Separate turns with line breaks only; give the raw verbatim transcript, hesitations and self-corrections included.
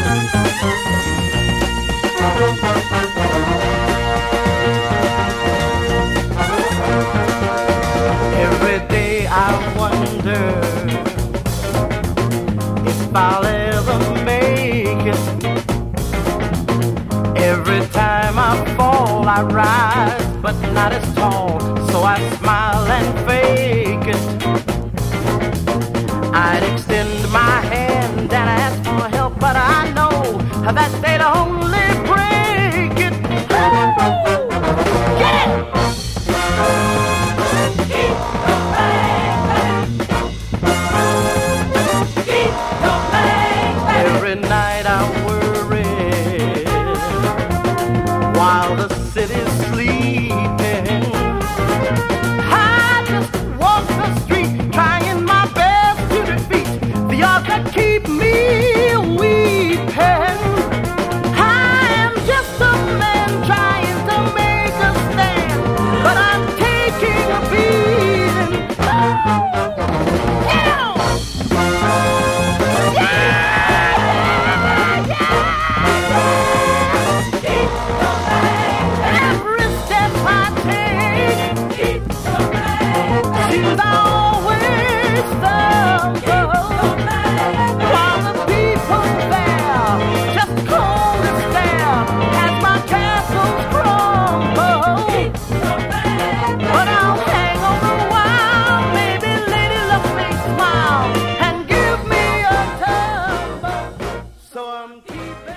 Every day I wonder if I'll ever make it. Every time I fall, I rise, but not as tall. So I smile and fake it. I'd extend my hand and ask for help, but I know that they'd only break it. Get it! Every night I worry while the city's sleeping. I just walk the street trying my best to defeat the odds that keep me weeping. I am just a man trying to make a stand, but I'm taking a beating. Every step I take, seems I always stumble, while the people there just coldly stare as my castles crumble. But I'll hang on a while, maybe lady luck may smile and give me a tumble. So I'm keeping